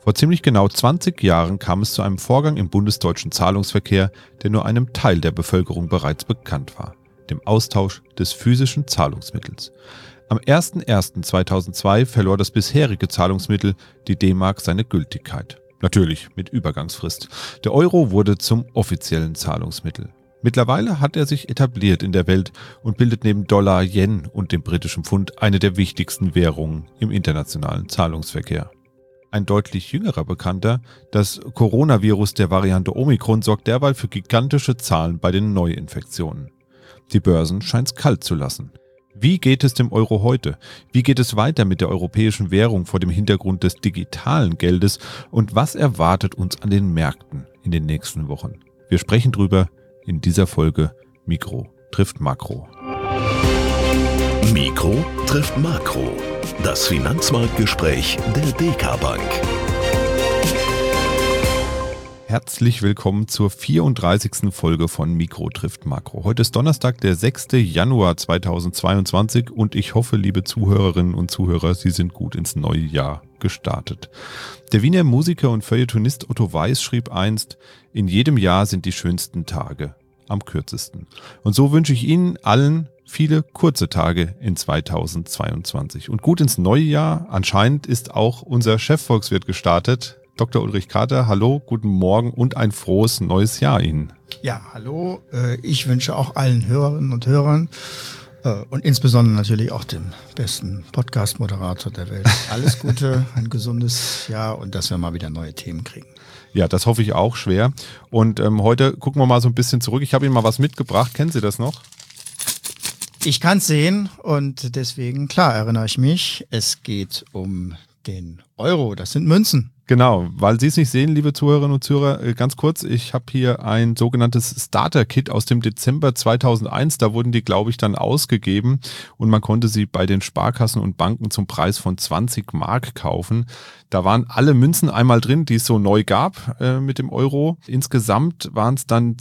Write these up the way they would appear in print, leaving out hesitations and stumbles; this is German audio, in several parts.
Vor ziemlich genau 20 Jahren kam es zu einem Vorgang im bundesdeutschen Zahlungsverkehr, der nur einem Teil der Bevölkerung bereits bekannt war: dem Austausch des physischen Zahlungsmittels. Am 01.01.2002 verlor das bisherige Zahlungsmittel, die D-Mark, seine Gültigkeit. Natürlich mit Übergangsfrist. Der Euro wurde zum offiziellen Zahlungsmittel. Mittlerweile hat er sich etabliert in der Welt und bildet neben Dollar, Yen und dem britischen Pfund eine der wichtigsten Währungen im internationalen Zahlungsverkehr. Ein deutlich jüngerer Bekannter, das Coronavirus der Variante Omikron, sorgt derweil für gigantische Zahlen bei den Neuinfektionen. Die Börsen scheint es kalt zu lassen. Wie geht es dem Euro heute? Wie geht es weiter mit der europäischen Währung vor dem Hintergrund des digitalen Geldes? Und was erwartet uns an den Märkten in den nächsten Wochen? Wir sprechen drüber in dieser Folge Mikro trifft Makro. Mikro trifft Makro. Das Finanzmarktgespräch der DK Bank. Herzlich willkommen zur 34. Folge von Mikro trifft Makro. Heute ist Donnerstag, der 6. Januar 2022 und ich hoffe, liebe Zuhörerinnen und Zuhörer, Sie sind gut ins neue Jahr gestartet. Der Wiener Musiker und Feuilletonist Otto Weiß schrieb einst: In jedem Jahr sind die schönsten Tage am kürzesten. Und so wünsche ich Ihnen allen viele kurze Tage in 2022 und gut ins neue Jahr. Anscheinend ist auch unser Chefvolkswirt gestartet. Dr. Ulrich Kater, hallo, guten Morgen und ein frohes neues Jahr Ihnen. Ja, hallo. Ich wünsche auch allen Hörerinnen und Hörern und insbesondere natürlich auch dem besten Podcast-Moderator der Welt alles Gute, ein gesundes Jahr und dass wir mal wieder neue Themen kriegen. Ja, das hoffe ich auch schwer. Und heute gucken wir mal so ein bisschen zurück. Ich habe Ihnen mal was mitgebracht. Kennen Sie das noch? Ich kann es sehen und deswegen, klar, erinnere ich mich, es geht um den Euro. Das sind Münzen. Genau, weil Sie es nicht sehen, liebe Zuhörerinnen und Zuhörer, ganz kurz, ich habe hier ein sogenanntes Starter-Kit aus dem Dezember 2001, da wurden die, glaube ich, dann ausgegeben und man konnte sie bei den Sparkassen und Banken zum Preis von 20 Mark kaufen. Da waren alle Münzen einmal drin, die es so neu gab mit dem Euro. Insgesamt waren es dann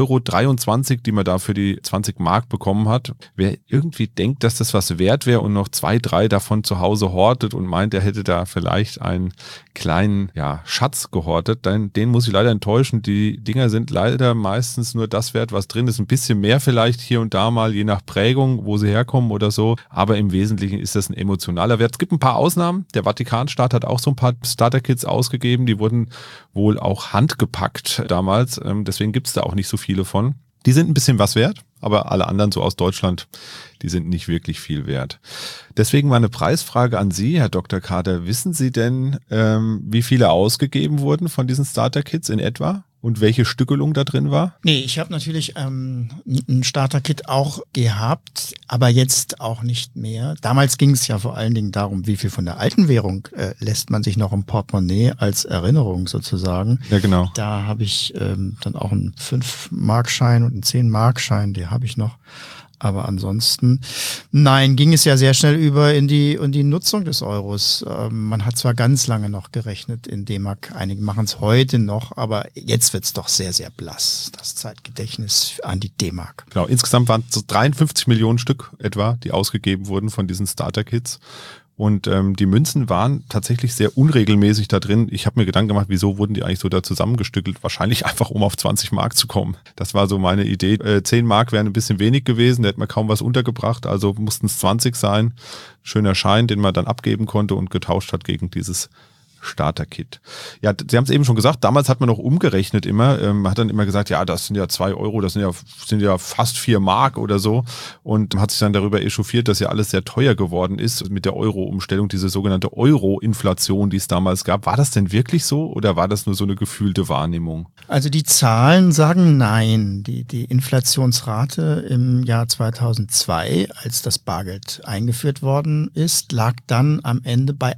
10,23 €, die man da für die 20 Mark bekommen hat. Wer irgendwie denkt, dass das was wert wäre und noch 2, 3 davon zu Hause hortet und meint, er hätte da vielleicht einen kleinen Schatz gehortet, den muss ich leider enttäuschen. Die Dinger sind leider meistens nur das wert, was drin ist. Ein bisschen mehr vielleicht hier und da mal, je nach Prägung, wo sie herkommen oder so. Aber im Wesentlichen ist das ein emotionaler Wert. Es gibt ein paar Ausnahmen. Der Vatikanstaat hat auch so ein paar Starter-Kits ausgegeben. Die wurden wohl auch handgepackt damals. Deswegen gibt es da auch nicht so viele von. Die sind ein bisschen was wert, aber alle anderen so aus Deutschland, die sind nicht wirklich viel wert. Deswegen mal eine Preisfrage an Sie, Herr Dr. Kater. Wissen Sie denn, wie viele ausgegeben wurden von diesen Starter-Kits in etwa? Und welche Stückelung da drin war? Nee, ich habe natürlich ein Starter-Kit auch gehabt, aber jetzt auch nicht mehr. Damals ging es ja vor allen Dingen darum, wie viel von der alten Währung lässt man sich noch im Portemonnaie als Erinnerung sozusagen. Ja, genau. Da habe ich dann auch einen 5-Markschein und einen 10-Markschein, die habe ich noch. Aber ansonsten, nein, ging es ja sehr schnell über in die Nutzung des Euros. Man hat zwar ganz lange noch gerechnet in D-Mark, einige machen es heute noch, aber jetzt wird es doch sehr, sehr blass, das Zeitgedächtnis an die D-Mark. Genau, insgesamt waren es so 53 Millionen Stück etwa, die ausgegeben wurden von diesen Starter-Kits. Und die Münzen waren tatsächlich sehr unregelmäßig da drin. Ich habe mir Gedanken gemacht, wieso wurden die eigentlich so da zusammengestückelt? Wahrscheinlich einfach, um auf 20 Mark zu kommen. Das war so meine Idee. 10 Mark wären ein bisschen wenig gewesen, da hätte man kaum was untergebracht. Also mussten es 20 sein. Schöner Schein, den man dann abgeben konnte und getauscht hat gegen dieses Starter-Kit. Ja, Sie haben es eben schon gesagt, damals hat man noch umgerechnet immer, man hat dann immer gesagt, ja, das sind ja 2 €, das sind ja fast 4 Mark oder so und hat sich dann darüber echauffiert, dass ja alles sehr teuer geworden ist mit der Euro-Umstellung, diese sogenannte Euro-Inflation, die es damals gab. War das denn wirklich so oder war das nur so eine gefühlte Wahrnehmung? Also die Zahlen sagen nein. Die Inflationsrate im Jahr 2002, als das Bargeld eingeführt worden ist, lag dann am Ende bei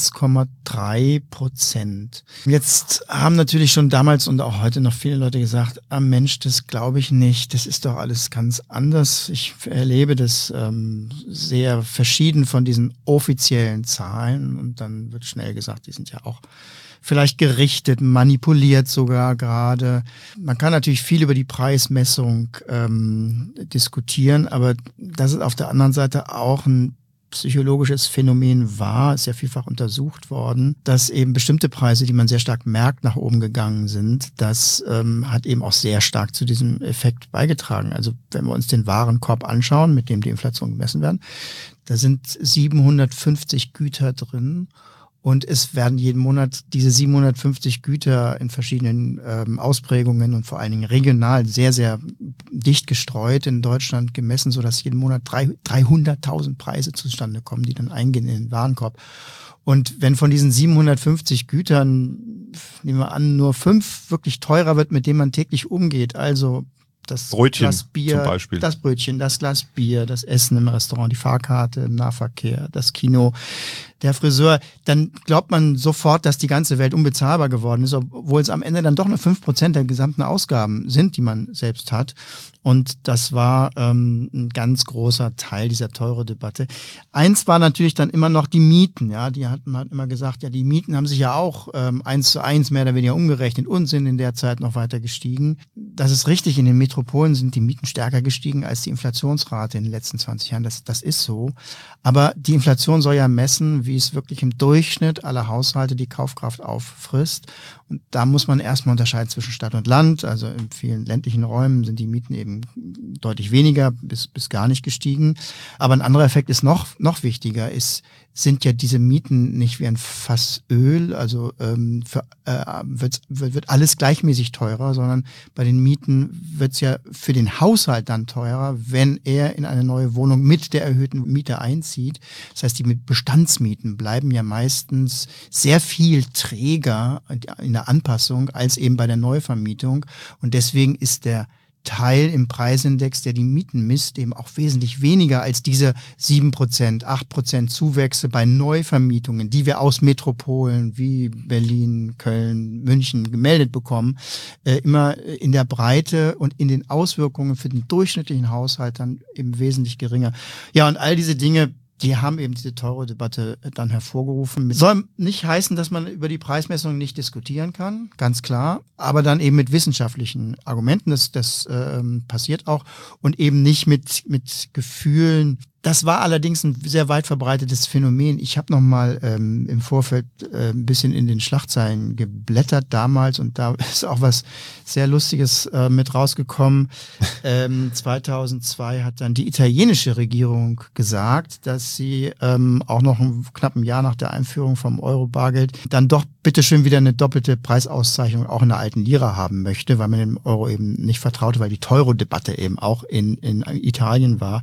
1,3%. Jetzt haben natürlich schon damals und auch heute noch viele Leute gesagt, Mensch, das glaube ich nicht, das ist doch alles ganz anders. Ich erlebe das sehr verschieden von diesen offiziellen Zahlen und dann wird schnell gesagt, die sind ja auch vielleicht gerichtet, manipuliert sogar gerade. Man kann natürlich viel über die Preismessung diskutieren, aber das ist auf der anderen Seite auch ein psychologisches Phänomen war, ist ja vielfach untersucht worden, dass eben bestimmte Preise, die man sehr stark merkt, nach oben gegangen sind. Das hat eben auch sehr stark zu diesem Effekt beigetragen. Also wenn wir uns den Warenkorb anschauen, mit dem die Inflation gemessen werden, da sind 750 Güter drin. Und es werden jeden Monat diese 750 Güter in verschiedenen Ausprägungen und vor allen Dingen regional sehr, sehr dicht gestreut in Deutschland gemessen, sodass jeden Monat 300.000 Preise zustande kommen, die dann eingehen in den Warenkorb. Und wenn von diesen 750 Gütern, nehmen wir an, nur 5 wirklich teurer wird, mit denen man täglich umgeht, also das Brötchen Glas Bier, zum Beispiel. das Brötchen, das Glas Bier, das Essen im Restaurant, die Fahrkarte im Nahverkehr, das Kino, der Friseur, dann glaubt man sofort, dass die ganze Welt unbezahlbar geworden ist, obwohl es am Ende dann doch nur 5% der gesamten Ausgaben sind, die man selbst hat. Und das war ein ganz großer Teil dieser teure Debatte. Eins war natürlich dann immer noch die Mieten. Ja, man hat immer gesagt, ja, die Mieten haben sich ja auch 1:1 mehr oder weniger umgerechnet und sind in der Zeit noch weiter gestiegen. Das ist richtig, in den Metropolen sind die Mieten stärker gestiegen als die Inflationsrate in den letzten 20 Jahren. Das ist so. Aber die Inflation soll ja messen, wie es wirklich im Durchschnitt aller Haushalte die Kaufkraft auffrisst. Und da muss man erstmal unterscheiden zwischen Stadt und Land. Also in vielen ländlichen Räumen sind die Mieten eben deutlich weniger bis gar nicht gestiegen. Aber ein anderer Effekt ist noch wichtiger, sind ja diese Mieten nicht wie ein Fass Öl, also wird alles gleichmäßig teurer, sondern bei den Mieten wird es ja für den Haushalt dann teurer, wenn er in eine neue Wohnung mit der erhöhten Miete einzieht. Das heißt, die Bestandsmieten bleiben ja meistens sehr viel träger in der Anpassung als eben bei der Neuvermietung. Und deswegen ist der Teil im Preisindex, der die Mieten misst, eben auch wesentlich weniger als diese 7%, 8% Zuwächse bei Neuvermietungen, die wir aus Metropolen wie Berlin, Köln, München gemeldet bekommen, immer in der Breite und in den Auswirkungen für den durchschnittlichen Haushalt dann eben wesentlich geringer. Ja, und all diese Dinge, die haben eben diese teure Debatte dann hervorgerufen. Soll nicht heißen, dass man über die Preismessung nicht diskutieren kann, ganz klar, aber dann eben mit wissenschaftlichen Argumenten, das passiert auch, und eben nicht mit Gefühlen. Das war allerdings ein sehr weit verbreitetes Phänomen. Ich habe nochmal im Vorfeld ein bisschen in den Schlagzeilen geblättert damals und da ist auch was sehr Lustiges mit rausgekommen. 2002 hat dann die italienische Regierung gesagt, dass sie auch noch knapp ein Jahr nach der Einführung vom Euro-Bargeld dann doch bitteschön wieder eine doppelte Preisauszeichnung auch in der alten Lira haben möchte, weil man dem Euro eben nicht vertraute, weil die Teuro-Debatte eben auch in Italien war.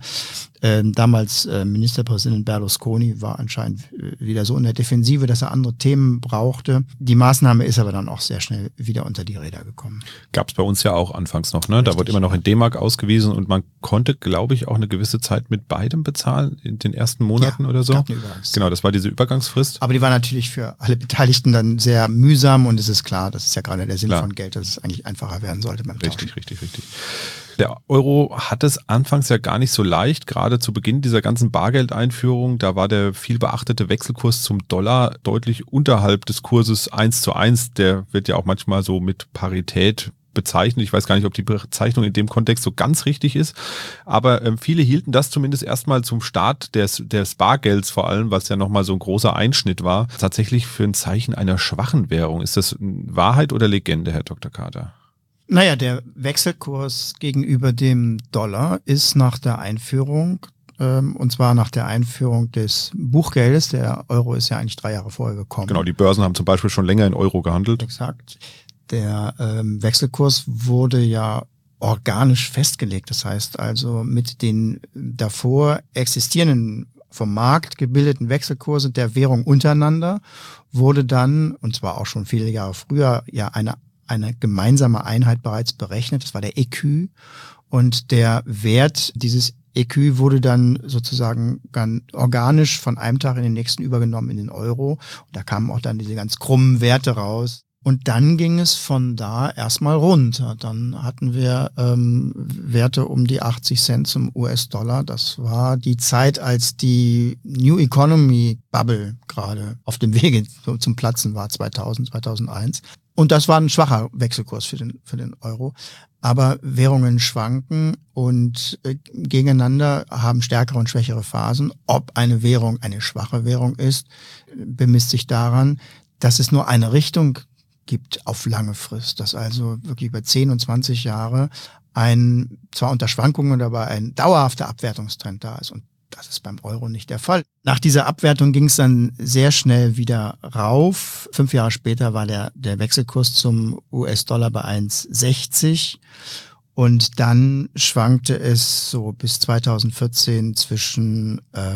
Damals Ministerpräsident Berlusconi war anscheinend wieder so in der Defensive, dass er andere Themen brauchte. Die Maßnahme ist aber dann auch sehr schnell wieder unter die Räder gekommen. Gab es bei uns ja auch anfangs noch, ne? Richtig. Da wird immer noch in D-Mark ausgewiesen und man konnte, glaube ich, auch eine gewisse Zeit mit beidem bezahlen in den ersten Monaten oder so. Genau, das war diese Übergangsfrist. Aber die war natürlich für alle Beteiligten dann sehr mühsam und es ist klar, das ist ja gerade der Sinn von Geld, dass es eigentlich einfacher werden sollte beim Tauschen. Richtig. Der Euro hat es anfangs ja gar nicht so leicht, gerade zu Beginn dieser ganzen Bargeldeinführung, da war der viel beachtete Wechselkurs zum Dollar deutlich unterhalb des Kurses 1:1, der wird ja auch manchmal so mit Parität bezeichnet. Ich weiß gar nicht, ob die Bezeichnung in dem Kontext so ganz richtig ist, aber viele hielten das zumindest erstmal zum Start des Bargelds vor allem, was ja nochmal so ein großer Einschnitt war, tatsächlich für ein Zeichen einer schwachen Währung. Ist das Wahrheit oder Legende, Herr Dr. Kater? Naja, der Wechselkurs gegenüber dem Dollar ist nach der Einführung, und zwar nach der Einführung des Buchgeldes, der Euro ist ja eigentlich 3 Jahre vorher gekommen. Genau, die Börsen haben zum Beispiel schon länger in Euro gehandelt. Exakt. Der Wechselkurs wurde ja organisch festgelegt. Das heißt also mit den davor existierenden vom Markt gebildeten Wechselkurse der Währung untereinander wurde dann, und zwar auch schon viele Jahre früher, ja eine gemeinsame Einheit bereits berechnet. Das war der EQ. Und der Wert dieses EQ wurde dann sozusagen ganz organisch von einem Tag in den nächsten übergenommen in den Euro. Und da kamen auch dann diese ganz krummen Werte raus. Und dann ging es von da erstmal runter. Dann hatten wir Werte um die 80 Cent zum US-Dollar. Das war die Zeit, als die New Economy Bubble gerade auf dem Wege zum Platzen war, 2000, 2001. Und das war ein schwacher Wechselkurs für den Euro. Aber Währungen schwanken und gegeneinander haben stärkere und schwächere Phasen. Ob eine Währung eine schwache Währung ist, bemisst sich daran, dass es nur eine Richtung gibt auf lange Frist. Dass also wirklich über 10 und 20 Jahre zwar unter Schwankungen, aber ein dauerhafter Abwertungstrend da ist. Und das ist beim Euro nicht der Fall. Nach dieser Abwertung ging es dann sehr schnell wieder rauf. 5 Jahre später war der Wechselkurs zum US-Dollar bei 1,60 und dann schwankte es so bis 2014 zwischen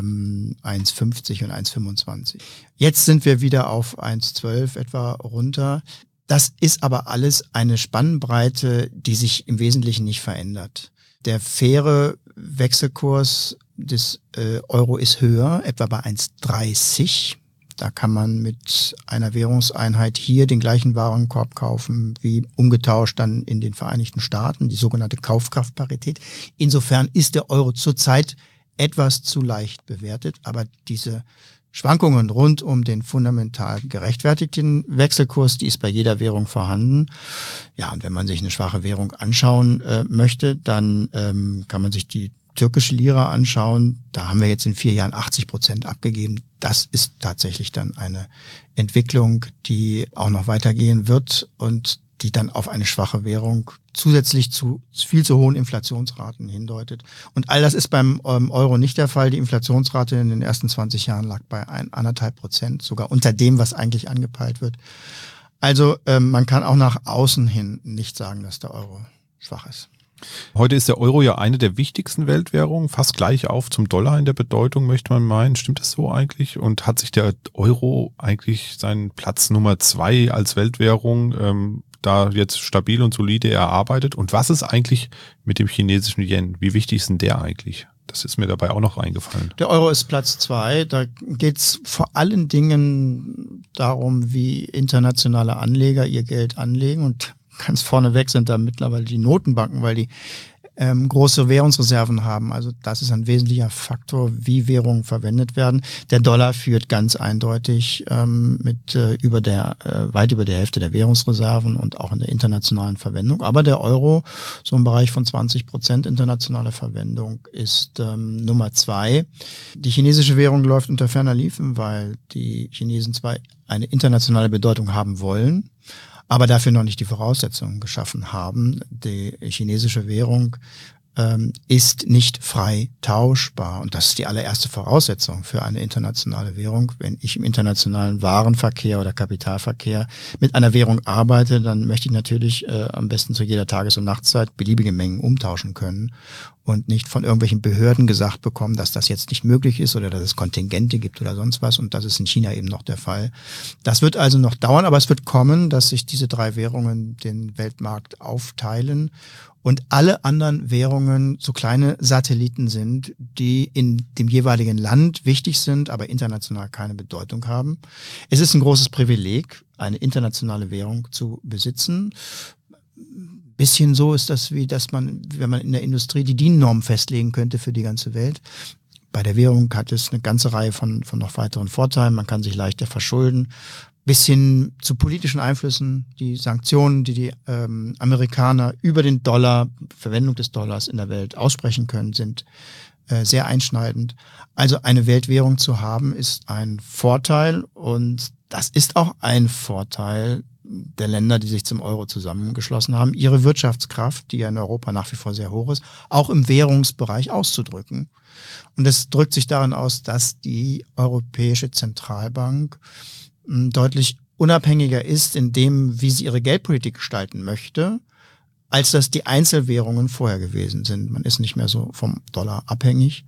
1,50 und 1,25. Jetzt sind wir wieder auf 1,12 etwa runter. Das ist aber alles eine Spannbreite, die sich im Wesentlichen nicht verändert. Der faire Wechselkurs des Euro ist höher, etwa bei 1,30. Da kann man mit einer Währungseinheit hier den gleichen Warenkorb kaufen wie umgetauscht dann in den Vereinigten Staaten, die sogenannte Kaufkraftparität. Insofern ist der Euro zurzeit etwas zu leicht bewertet, aber diese Schwankungen rund um den fundamental gerechtfertigten Wechselkurs, die ist bei jeder Währung vorhanden. Ja, und wenn man sich eine schwache Währung anschauen möchte, dann kann man sich die türkische Lira anschauen. Da haben wir jetzt in 4 Jahren 80% abgegeben. Das ist tatsächlich dann eine Entwicklung, die auch noch weitergehen wird und die dann auf eine schwache Währung zusätzlich zu viel zu hohen Inflationsraten hindeutet. Und all das ist beim Euro nicht der Fall. Die Inflationsrate in den ersten 20 Jahren lag bei 1,5%, sogar unter dem, was eigentlich angepeilt wird. Also man kann auch nach außen hin nicht sagen, dass der Euro schwach ist. Heute ist der Euro ja eine der wichtigsten Weltwährungen, fast gleich auf zum Dollar in der Bedeutung, möchte man meinen. Stimmt das so eigentlich? Und hat sich der Euro eigentlich seinen Platz Nummer 2 als Weltwährung da jetzt stabil und solide erarbeitet? Und was ist eigentlich mit dem chinesischen Yen? Wie wichtig ist denn der eigentlich? Das ist mir dabei auch noch eingefallen. Der Euro ist Platz 2. Da geht es vor allen Dingen darum, wie internationale Anleger ihr Geld anlegen. Und ganz vorneweg sind da mittlerweile die Notenbanken, weil die große Währungsreserven haben. Also das ist ein wesentlicher Faktor, wie Währungen verwendet werden. Der Dollar führt ganz eindeutig mit weit über der Hälfte der Währungsreserven und auch in der internationalen Verwendung. Aber der Euro, so im Bereich von 20% internationale Verwendung, ist Nummer 2. Die chinesische Währung läuft unter ferner Liefen, weil die Chinesen zwar eine internationale Bedeutung haben wollen, aber dafür noch nicht die Voraussetzungen geschaffen haben. Die chinesische Währung ist nicht frei tauschbar. Und das ist die allererste Voraussetzung für eine internationale Währung. Wenn ich im internationalen Warenverkehr oder Kapitalverkehr mit einer Währung arbeite, dann möchte ich natürlich am besten zu jeder Tages- und Nachtzeit beliebige Mengen umtauschen können und nicht von irgendwelchen Behörden gesagt bekommen, dass das jetzt nicht möglich ist oder dass es Kontingente gibt oder sonst was. Und das ist in China eben noch der Fall. Das wird also noch dauern, aber es wird kommen, dass sich diese 3 Währungen den Weltmarkt aufteilen und alle anderen Währungen so kleine Satelliten sind, die in dem jeweiligen Land wichtig sind, aber international keine Bedeutung haben. Es ist ein großes Privileg, eine internationale Währung zu besitzen. Bisschen so ist das, wie dass man, wenn man in der Industrie die DIN-Norm festlegen könnte für die ganze Welt. Bei der Währung hat es eine ganze Reihe von noch weiteren Vorteilen. Man kann sich leichter verschulden. Bis hin zu politischen Einflüssen, die Sanktionen, die Amerikaner über den Dollar, Verwendung des Dollars in der Welt aussprechen können, sind sehr einschneidend. Also eine Weltwährung zu haben, ist ein Vorteil und das ist auch ein Vorteil der Länder, die sich zum Euro zusammengeschlossen haben, ihre Wirtschaftskraft, die ja in Europa nach wie vor sehr hoch ist, auch im Währungsbereich auszudrücken. Und das drückt sich darin aus, dass die Europäische Zentralbank deutlich unabhängiger ist in dem, wie sie ihre Geldpolitik gestalten möchte, als das die Einzelwährungen vorher gewesen sind. Man ist nicht mehr so vom Dollar abhängig.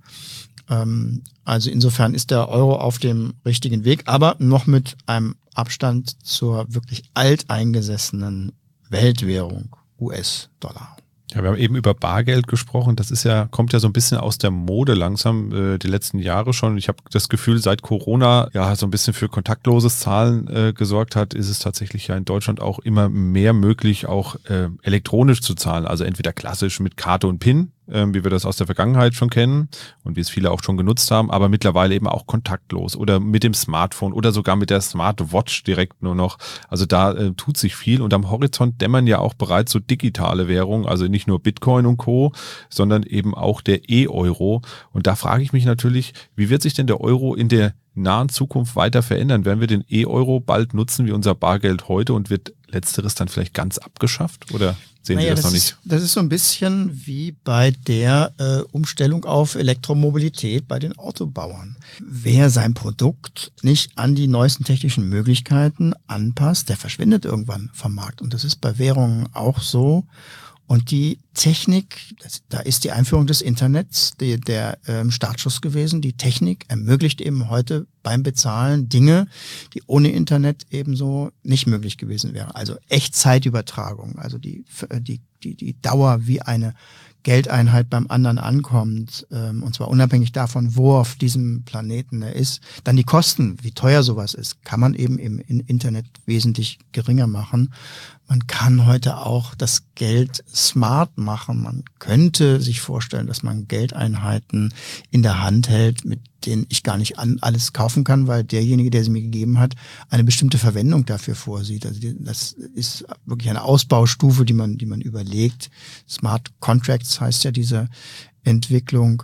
Also insofern ist der Euro auf dem richtigen Weg, aber noch mit einem Abstand zur wirklich alteingesessenen Weltwährung US-Dollar. Ja, wir haben eben über Bargeld gesprochen. Das kommt ja so ein bisschen aus der Mode langsam, die letzten Jahre schon. Ich habe das Gefühl, seit Corona ja so ein bisschen für kontaktloses Zahlen gesorgt hat, ist es tatsächlich ja in Deutschland auch immer mehr möglich, auch elektronisch zu zahlen. Also entweder klassisch mit Karte und PIN wie wir das aus der Vergangenheit schon kennen und wie es viele auch schon genutzt haben, aber mittlerweile eben auch kontaktlos oder mit dem Smartphone oder sogar mit der Smartwatch direkt nur noch. Also da tut sich viel und am Horizont dämmern ja auch bereits so digitale Währungen, also nicht nur Bitcoin und Co., sondern eben auch der E-Euro. Und da frage ich mich natürlich, wie wird sich denn der Euro in der nahen Zukunft weiter verändern? Werden wir den E-Euro bald nutzen wie unser Bargeld heute und wird letzteres dann vielleicht ganz abgeschafft oder sehen Sie das noch nicht? Das ist so ein bisschen wie bei der Umstellung auf Elektromobilität bei den Autobauern. Wer sein Produkt nicht an die neuesten technischen Möglichkeiten anpasst, der verschwindet irgendwann vom Markt. Und das ist bei Währungen auch so. Und die Technik, da ist die Einführung des Internets der Startschuss gewesen. Die Technik ermöglicht eben heute beim Bezahlen Dinge, die ohne Internet ebenso nicht möglich gewesen wären. Also Echtzeitübertragung, also die Dauer, wie eine Geldeinheit beim anderen ankommt, und zwar unabhängig davon, wo auf diesem Planeten er ist. Dann die Kosten, wie teuer sowas ist, kann man eben im Internet wesentlich geringer machen. Man kann heute auch das Geld smart machen. Man könnte sich vorstellen, dass man Geldeinheiten in der Hand hält, mit denen ich gar nicht alles kaufen kann, weil derjenige, der sie mir gegeben hat, eine bestimmte Verwendung dafür vorsieht. Also das ist wirklich eine Ausbaustufe, die man überlegt. Smart Contracts heißt ja diese Entwicklung.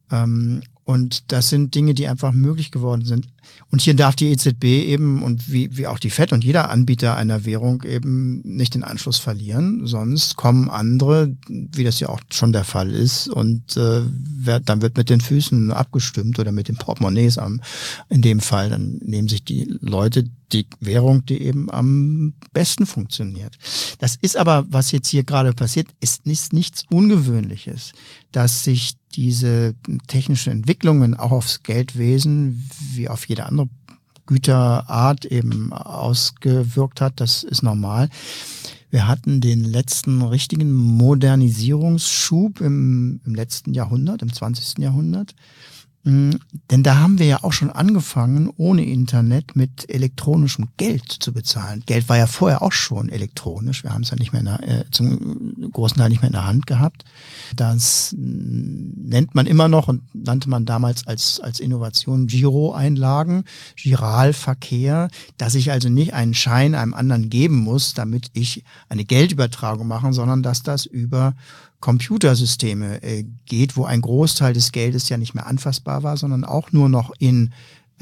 Und das sind Dinge, die einfach möglich geworden sind. Und hier darf die EZB eben und wie auch die FED und jeder Anbieter einer Währung eben nicht den Anschluss verlieren. Sonst kommen andere, wie das ja auch schon der Fall ist, und dann wird mit den Füßen abgestimmt oder mit den Portemonnaies in dem Fall. Dann nehmen sich die Leute die Währung, die eben am besten funktioniert. Das ist aber, was jetzt hier gerade passiert, ist nichts Ungewöhnliches, dass sich diese technischen Entwicklungen auch aufs Geldwesen wie auf jede andere Güterart eben ausgewirkt hat. Das ist normal. Wir hatten den letzten richtigen Modernisierungsschub im letzten Jahrhundert, im 20. Jahrhundert. Denn da haben wir ja auch schon angefangen, ohne Internet mit elektronischem Geld zu bezahlen. Geld war ja vorher auch schon elektronisch. Wir haben es ja nicht mehr zum großen Teil nicht mehr in der Hand gehabt. Das nennt man immer noch und nannte man damals als Innovation Giroeinlagen, Giralverkehr, dass ich also nicht einen Schein einem anderen geben muss, damit ich eine Geldübertragung mache, sondern dass das über Computersysteme geht, wo ein Großteil des Geldes ja nicht mehr anfassbar war, sondern auch nur noch in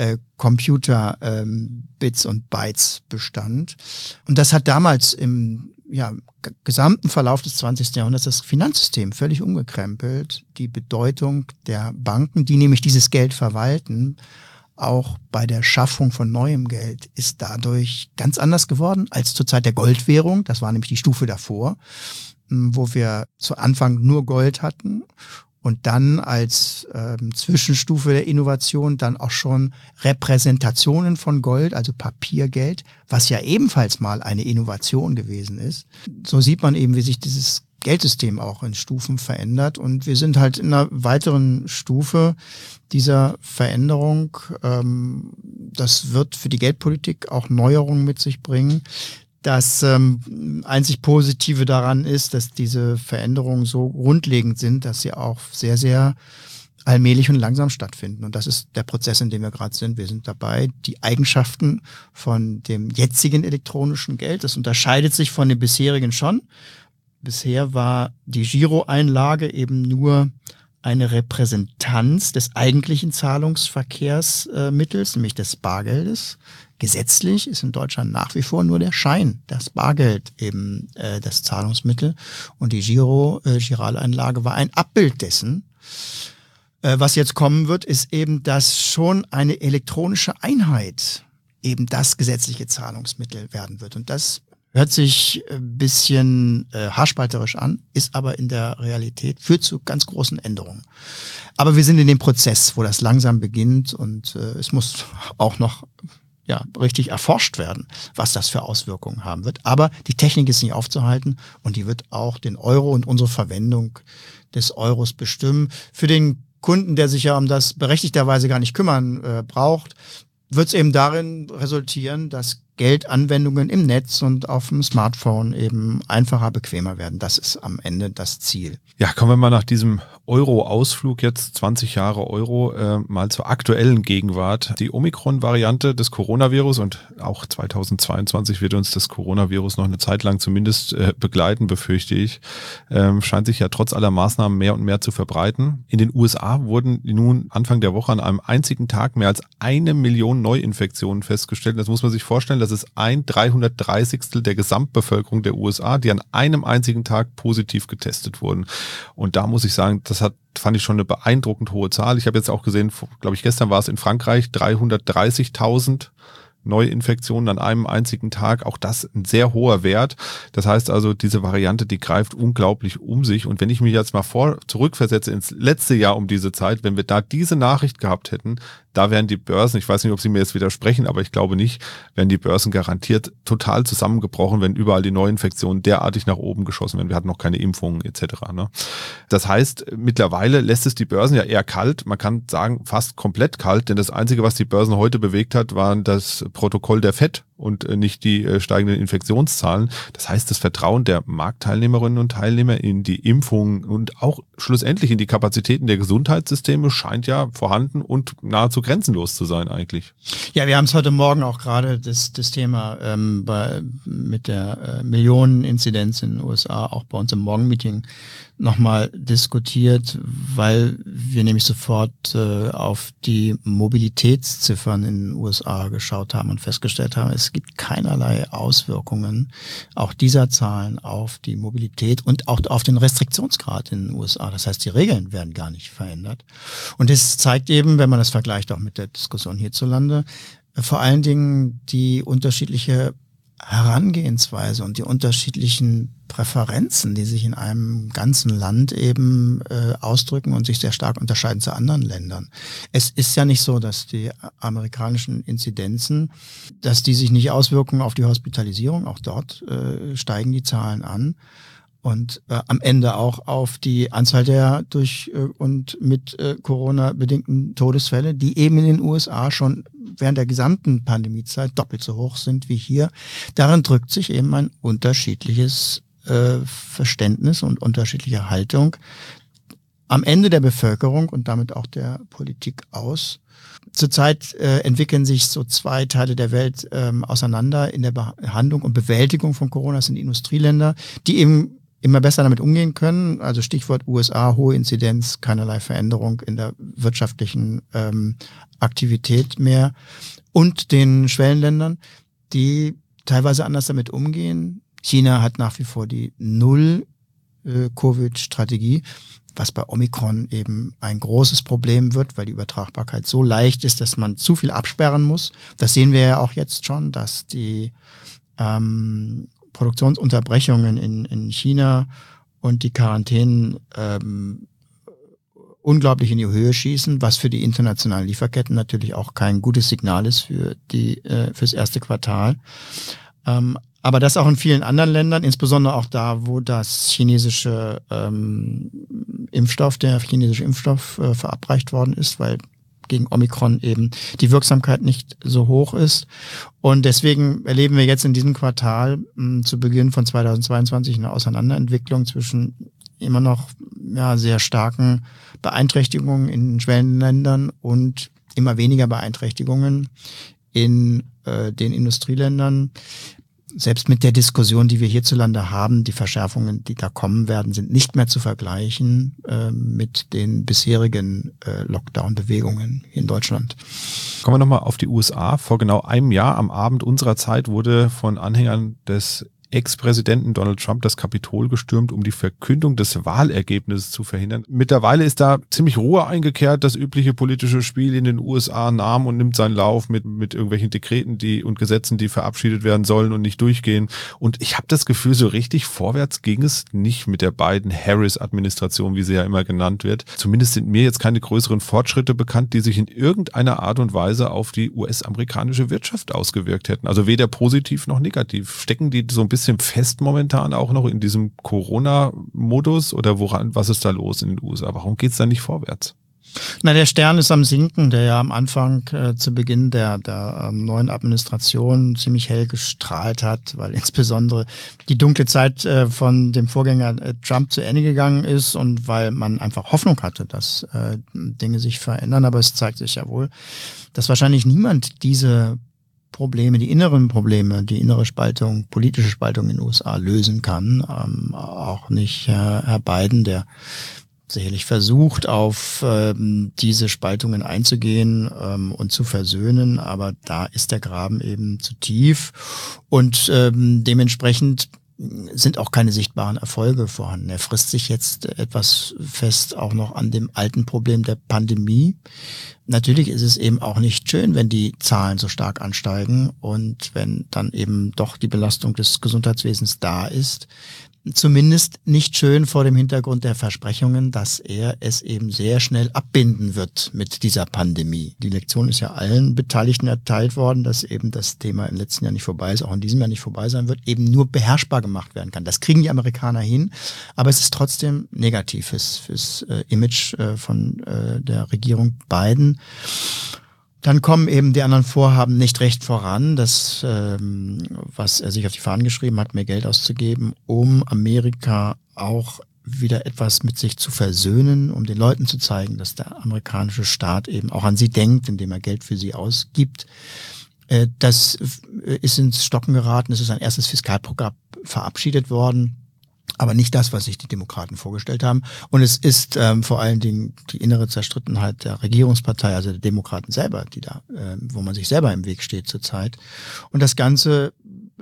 Computer-Bits und Bytes bestand. Und das hat damals im gesamten Verlauf des 20. Jahrhunderts das Finanzsystem völlig umgekrempelt. Die Bedeutung der Banken, die nämlich dieses Geld verwalten, auch bei der Schaffung von neuem Geld, ist dadurch ganz anders geworden als zur Zeit der Goldwährung. Das war nämlich die Stufe davor, wo wir zu Anfang nur Gold hatten und dann als Zwischenstufe der Innovation dann auch schon Repräsentationen von Gold, also Papiergeld, was ja ebenfalls mal eine Innovation gewesen ist. So sieht man eben, wie sich dieses Geldsystem auch in Stufen verändert, und wir sind halt in einer weiteren Stufe dieser Veränderung. Das wird für die Geldpolitik auch Neuerungen mit sich bringen. Das einzig Positive daran ist, dass diese Veränderungen so grundlegend sind, dass sie auch sehr, sehr allmählich und langsam stattfinden. Und das ist der Prozess, in dem wir gerade sind. Wir sind dabei, die Eigenschaften von dem jetzigen elektronischen Geld, das unterscheidet sich von dem bisherigen schon. Bisher war die Giroeinlage eben nur eine Repräsentanz des eigentlichen Zahlungsverkehrsmittels, nämlich des Bargeldes. Gesetzlich ist in Deutschland nach wie vor nur der Schein, das Bargeld eben das Zahlungsmittel, und die Giraleinlage war ein Abbild dessen. Was jetzt kommen wird, ist eben, dass schon eine elektronische Einheit eben das gesetzliche Zahlungsmittel werden wird. Und das hört sich ein bisschen haarspalterisch an, ist aber in der Realität, führt zu ganz großen Änderungen. Aber wir sind in dem Prozess, wo das langsam beginnt, und es muss auch noch richtig erforscht werden, was das für Auswirkungen haben wird. Aber die Technik ist nicht aufzuhalten, und die wird auch den Euro und unsere Verwendung des Euros bestimmen. Für den Kunden, der sich ja um das berechtigterweise gar nicht kümmern braucht, wird es eben darin resultieren, dass Geldanwendungen im Netz und auf dem Smartphone eben einfacher, bequemer werden. Das ist am Ende das Ziel. Ja, kommen wir mal nach diesem Euro-Ausflug jetzt, 20 Jahre Euro, mal zur aktuellen Gegenwart. Die Omikron-Variante des Coronavirus und auch 2022 wird uns das Coronavirus noch eine Zeit lang zumindest begleiten, befürchte ich, scheint sich ja trotz aller Maßnahmen mehr und mehr zu verbreiten. In den USA wurden nun Anfang der Woche an einem einzigen Tag mehr als 1 Million Neuinfektionen festgestellt. Das muss man sich vorstellen, das ist 1/330 der Gesamtbevölkerung der USA, die an einem einzigen Tag positiv getestet wurden. Und da muss ich sagen, fand ich schon eine beeindruckend hohe Zahl. Ich habe jetzt auch gesehen, glaube ich, gestern war es in Frankreich 330.000 Neuinfektionen an einem einzigen Tag. Auch das ein sehr hoher Wert. Das heißt also, diese Variante, die greift unglaublich um sich. Und wenn ich mich jetzt mal zurückversetze ins letzte Jahr um diese Zeit, wenn wir da diese Nachricht gehabt hätten, da wären die Börsen, ich weiß nicht, ob Sie mir jetzt widersprechen, aber ich glaube nicht, wären die Börsen garantiert total zusammengebrochen, wenn überall die Neuinfektionen derartig nach oben geschossen werden. Wir hatten noch keine Impfungen etc. Ne? Das heißt, mittlerweile lässt es die Börsen ja eher kalt. Man kann sagen, fast komplett kalt, denn das Einzige, was die Börsen heute bewegt hat, war das Protokoll der FED und nicht die steigenden Infektionszahlen. Das heißt, das Vertrauen der Marktteilnehmerinnen und Teilnehmer in die Impfungen und auch schlussendlich in die Kapazitäten der Gesundheitssysteme scheint ja vorhanden und nahezu grenzenlos zu sein eigentlich. Ja, wir haben es heute Morgen auch gerade das Thema mit der Millioneninzidenz in den USA auch bei uns im Morgenmeeting nochmal diskutiert, weil wir nämlich sofort auf die Mobilitätsziffern in den USA geschaut haben und festgestellt haben, es gibt keinerlei Auswirkungen auch dieser Zahlen auf die Mobilität und auch auf den Restriktionsgrad in den USA. Das heißt, die Regeln werden gar nicht verändert. Und es zeigt eben, wenn man das vergleicht auch mit der Diskussion hierzulande, vor allen Dingen die unterschiedliche Herangehensweise und die unterschiedlichen Präferenzen, die sich in einem ganzen Land eben ausdrücken und sich sehr stark unterscheiden zu anderen Ländern. Es ist ja nicht so, dass die amerikanischen Inzidenzen, dass die sich nicht auswirken auf die Hospitalisierung. Auch dort steigen die Zahlen an. Und am Ende auch auf die Anzahl der durch und mit Corona bedingten Todesfälle, die eben in den USA schon während der gesamten Pandemiezeit doppelt so hoch sind wie hier. Darin drückt sich eben ein unterschiedliches Verständnis und unterschiedliche Haltung am Ende der Bevölkerung und damit auch der Politik aus. Zurzeit entwickeln sich so zwei Teile der Welt auseinander in der Behandlung und Bewältigung von Corona. Das sind die Industrieländer, die eben immer besser damit umgehen können. Also Stichwort USA, hohe Inzidenz, keinerlei Veränderung in der wirtschaftlichen Aktivität mehr. Und den Schwellenländern, die teilweise anders damit umgehen. China hat nach wie vor die Null-Covid-Strategie, was bei Omikron eben ein großes Problem wird, weil die Übertragbarkeit so leicht ist, dass man zu viel absperren muss. Das sehen wir ja auch jetzt schon, dass die Produktionsunterbrechungen in China und die Quarantänen unglaublich in die Höhe schießen, was für die internationalen Lieferketten natürlich auch kein gutes Signal ist fürs erste Quartal. Aber das auch in vielen anderen Ländern, insbesondere auch da, wo das chinesische der chinesische Impfstoff verabreicht worden ist, weil gegen Omikron eben die Wirksamkeit nicht so hoch ist. Und deswegen erleben wir jetzt in diesem Quartal zu Beginn von 2022 eine Auseinanderentwicklung zwischen immer noch sehr starken Beeinträchtigungen in Schwellenländern und immer weniger Beeinträchtigungen in den Industrieländern. Selbst mit der Diskussion, die wir hierzulande haben, die Verschärfungen, die da kommen werden, sind nicht mehr zu vergleichen mit den bisherigen Lockdown-Bewegungen in Deutschland. Kommen wir nochmal auf die USA. Vor genau einem Jahr am Abend unserer Zeit wurde von Anhängern des Ex-Präsidenten Donald Trump das Kapitol gestürmt, um die Verkündung des Wahlergebnisses zu verhindern. Mittlerweile ist da ziemlich Ruhe eingekehrt. Das übliche politische Spiel in den USA nahm und nimmt seinen Lauf mit irgendwelchen Dekreten und Gesetzen, die verabschiedet werden sollen und nicht durchgehen. Und ich habe das Gefühl, so richtig vorwärts ging es nicht mit der Biden-Harris-Administration, wie sie ja immer genannt wird. Zumindest sind mir jetzt keine größeren Fortschritte bekannt, die sich in irgendeiner Art und Weise auf die US-amerikanische Wirtschaft ausgewirkt hätten. Also weder positiv noch negativ. Stecken die so ein bisschen fest momentan auch noch in diesem Corona-Modus oder was ist da los in den USA? Warum geht es da nicht vorwärts? Na, der Stern ist am Sinken, der ja am Anfang zu Beginn der neuen Administration ziemlich hell gestrahlt hat, weil insbesondere die dunkle Zeit von dem Vorgänger Trump zu Ende gegangen ist und weil man einfach Hoffnung hatte, dass Dinge sich verändern. Aber es zeigt sich ja wohl, dass wahrscheinlich niemand diese Probleme, die inneren Probleme, die innere Spaltung, politische Spaltung in den USA lösen kann. Auch nicht Herr Biden, der sicherlich versucht, auf diese Spaltungen einzugehen und zu versöhnen, aber da ist der Graben eben zu tief und dementsprechend sind auch keine sichtbaren Erfolge vorhanden. Er frisst sich jetzt etwas fest auch noch an dem alten Problem der Pandemie. Natürlich ist es eben auch nicht schön, wenn die Zahlen so stark ansteigen und wenn dann eben doch die Belastung des Gesundheitswesens da ist. Zumindest nicht schön vor dem Hintergrund der Versprechungen, dass er es eben sehr schnell abbinden wird mit dieser Pandemie. Die Lektion ist ja allen Beteiligten erteilt worden, dass eben das Thema im letzten Jahr nicht vorbei ist, auch in diesem Jahr nicht vorbei sein wird, eben nur beherrschbar gemacht werden kann. Das kriegen die Amerikaner hin, aber es ist trotzdem negativ fürs Image von der Regierung Biden. Dann kommen eben die anderen Vorhaben nicht recht voran. Das, was er sich auf die Fahnen geschrieben hat, mehr Geld auszugeben, um Amerika auch wieder etwas mit sich zu versöhnen, um den Leuten zu zeigen, dass der amerikanische Staat eben auch an sie denkt, indem er Geld für sie ausgibt. Das ist ins Stocken geraten. Es ist ein erstes Fiskalprogramm verabschiedet worden. Aber nicht das, was sich die Demokraten vorgestellt haben. Und es ist vor allen Dingen die innere Zerstrittenheit der Regierungspartei, also der Demokraten selber, die da, wo man sich selber im Weg steht zurzeit. Und das Ganze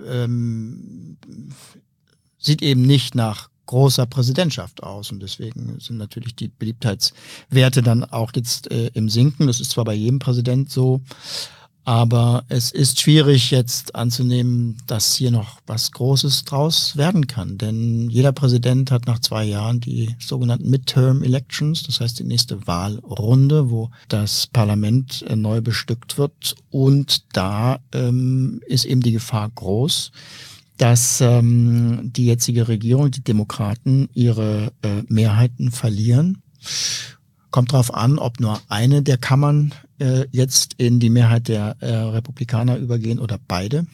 sieht eben nicht nach großer Präsidentschaft aus. Und deswegen sind natürlich die Beliebtheitswerte dann auch jetzt im Sinken. Das ist zwar bei jedem Präsident so, aber es ist schwierig jetzt anzunehmen, dass hier noch was Großes draus werden kann. Denn jeder Präsident hat nach 2 Jahren die sogenannten Midterm Elections, das heißt die nächste Wahlrunde, wo das Parlament neu bestückt wird. Und da ist eben die Gefahr groß, dass die jetzige Regierung, die Demokraten, ihre Mehrheiten verlieren. Kommt darauf an, ob nur eine der Kammern jetzt in die Mehrheit der Republikaner übergehen oder beide.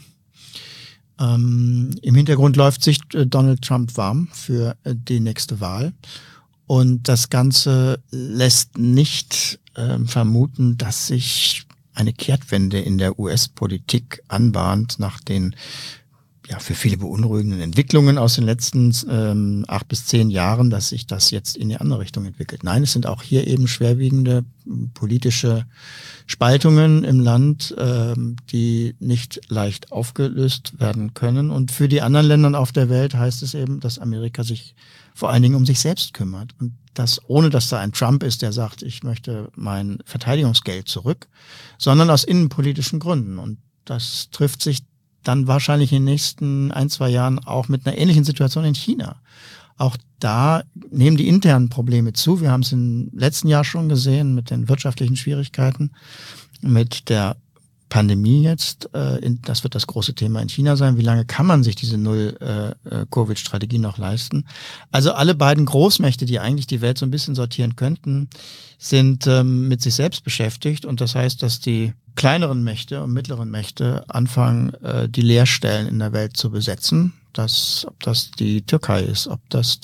Im Hintergrund läuft sich Donald Trump warm für die nächste Wahl. Und das Ganze lässt nicht vermuten, dass sich eine Kehrtwende in der US-Politik anbahnt nach den für viele beunruhigenden Entwicklungen aus den letzten 8 bis 10 Jahren, dass sich das jetzt in die andere Richtung entwickelt. Nein, es sind auch hier eben schwerwiegende politische Spaltungen im Land, die nicht leicht aufgelöst werden können. Und für die anderen Länder auf der Welt heißt es eben, dass Amerika sich vor allen Dingen um sich selbst kümmert. Und das ohne, dass da ein Trump ist, der sagt, ich möchte mein Verteidigungsgeld zurück, sondern aus innenpolitischen Gründen. Und das trifft sich dann wahrscheinlich in den nächsten 1, 2 Jahren auch mit einer ähnlichen Situation in China. Auch da nehmen die internen Probleme zu. Wir haben es im letzten Jahr schon gesehen mit den wirtschaftlichen Schwierigkeiten, mit der Pandemie jetzt. Das wird das große Thema in China sein. Wie lange kann man sich diese Null-Covid-Strategie noch leisten? Also alle beiden Großmächte, die eigentlich die Welt so ein bisschen sortieren könnten, sind mit sich selbst beschäftigt. Und das heißt, dass die kleineren Mächte und mittleren Mächte anfangen, die Leerstellen in der Welt zu besetzen. Ob das die Türkei ist, ob das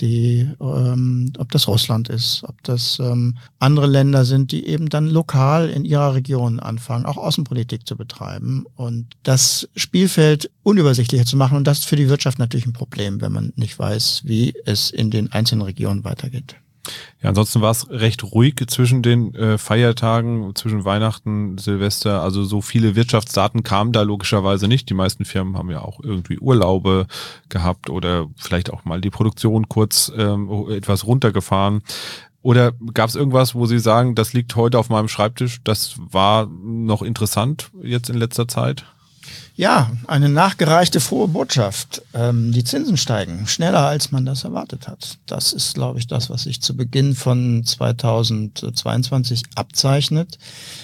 Russland ist, ob das andere Länder sind, die eben dann lokal in ihrer Region anfangen, auch Außenpolitik zu betreiben und das Spielfeld unübersichtlicher zu machen. Und das ist für die Wirtschaft natürlich ein Problem, wenn man nicht weiß, wie es in den einzelnen Regionen weitergeht. Ja, ansonsten war es recht ruhig zwischen den Feiertagen, zwischen Weihnachten, Silvester. Also so viele Wirtschaftsdaten kamen da logischerweise nicht. Die meisten Firmen haben ja auch irgendwie Urlaube gehabt oder vielleicht auch mal die Produktion kurz etwas runtergefahren. Oder gab es irgendwas, wo Sie sagen, das liegt heute auf meinem Schreibtisch, das war noch interessant jetzt in letzter Zeit? Ja, eine nachgereichte frohe Botschaft. Die Zinsen steigen schneller, als man das erwartet hat. Das ist, glaube ich, das, was sich zu Beginn von 2022 abzeichnet.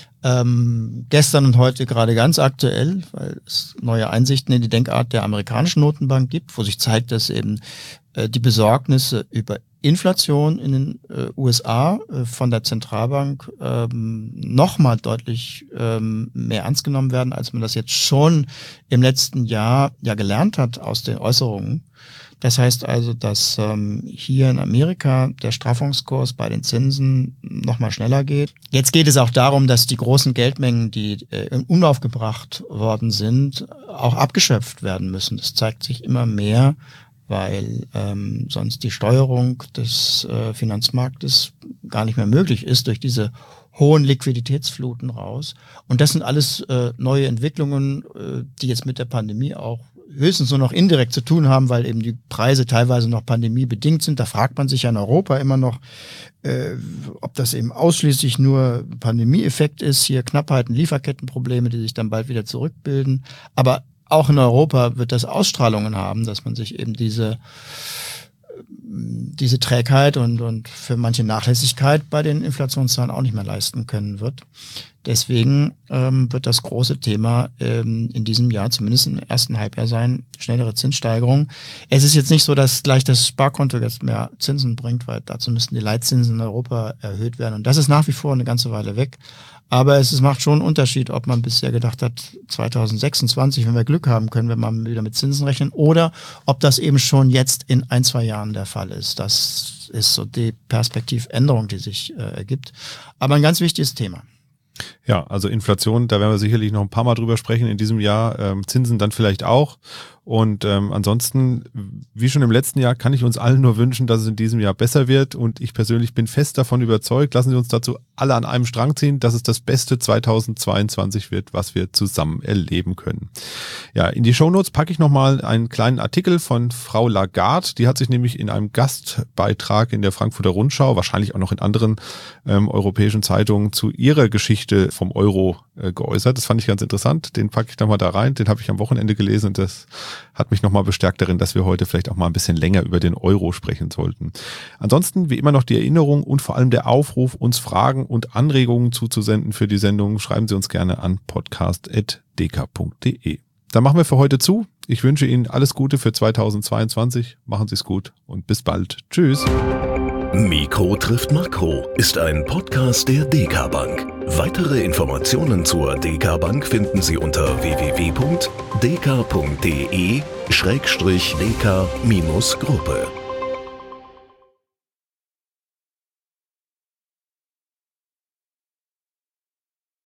Gestern und heute gerade ganz aktuell, weil es neue Einsichten in die Denkart der amerikanischen Notenbank gibt, wo sich zeigt, dass eben die Besorgnisse über Inflation in den USA von der Zentralbank nochmal deutlich mehr ernst genommen werden, als man das jetzt schon im letzten Jahr ja gelernt hat aus den Äußerungen. Das heißt also, dass hier in Amerika der Straffungskurs bei den Zinsen nochmal schneller geht. Jetzt geht es auch darum, dass die großen Geldmengen, die in Umlauf gebracht worden sind, auch abgeschöpft werden müssen. Das zeigt sich immer mehr, weil sonst die Steuerung des Finanzmarktes gar nicht mehr möglich ist durch diese hohen Liquiditätsfluten raus. Und das sind alles neue Entwicklungen, die jetzt mit der Pandemie auch höchstens nur noch indirekt zu tun haben, weil eben die Preise teilweise noch pandemiebedingt sind. Da fragt man sich ja in Europa immer noch, ob das eben ausschließlich nur Pandemieeffekt ist, hier Knappheiten, Lieferkettenprobleme, die sich dann bald wieder zurückbilden. Aber auch in Europa wird das Ausstrahlungen haben, dass man sich eben diese Trägheit und für manche Nachlässigkeit bei den Inflationszahlen auch nicht mehr leisten können wird. Deswegen wird das große Thema in diesem Jahr, zumindest im ersten Halbjahr sein, schnellere Zinssteigerungen. Es ist jetzt nicht so, dass gleich das Sparkonto jetzt mehr Zinsen bringt, weil dazu müssten die Leitzinsen in Europa erhöht werden. Und das ist nach wie vor eine ganze Weile weg. Aber es macht schon einen Unterschied, ob man bisher gedacht hat, 2026, wenn wir Glück haben, können wir mal wieder mit Zinsen rechnen, oder ob das eben schon jetzt in 1-2 Jahren der Fall ist. Das ist so die Perspektivänderung, die sich ergibt. Aber ein ganz wichtiges Thema. Ja, also Inflation, da werden wir sicherlich noch ein paar Mal drüber sprechen in diesem Jahr. Zinsen dann vielleicht auch. Und ansonsten, wie schon im letzten Jahr, kann ich uns allen nur wünschen, dass es in diesem Jahr besser wird. Und ich persönlich bin fest davon überzeugt, lassen Sie uns dazu alle an einem Strang ziehen, dass es das beste 2022 wird, was wir zusammen erleben können. Ja, in die Shownotes packe ich nochmal einen kleinen Artikel von Frau Lagarde. Die hat sich nämlich in einem Gastbeitrag in der Frankfurter Rundschau, wahrscheinlich auch noch in anderen europäischen Zeitungen, zu ihrer Geschichte vom Euro geäußert. Das fand ich ganz interessant. Den packe ich da mal da rein. Den habe ich am Wochenende gelesen und das hat mich nochmal bestärkt darin, dass wir heute vielleicht auch mal ein bisschen länger über den Euro sprechen sollten. Ansonsten wie immer noch die Erinnerung und vor allem der Aufruf, uns Fragen und Anregungen zuzusenden für die Sendung. Schreiben Sie uns gerne an podcast@dk.de. Dann machen wir für heute zu. Ich wünsche Ihnen alles Gute für 2022. Machen Sie es gut und bis bald. Tschüss. Mikro trifft Makro ist ein Podcast der DK Bank. Weitere Informationen zur DK Bank finden Sie unter www.dk.de/dk-gruppe.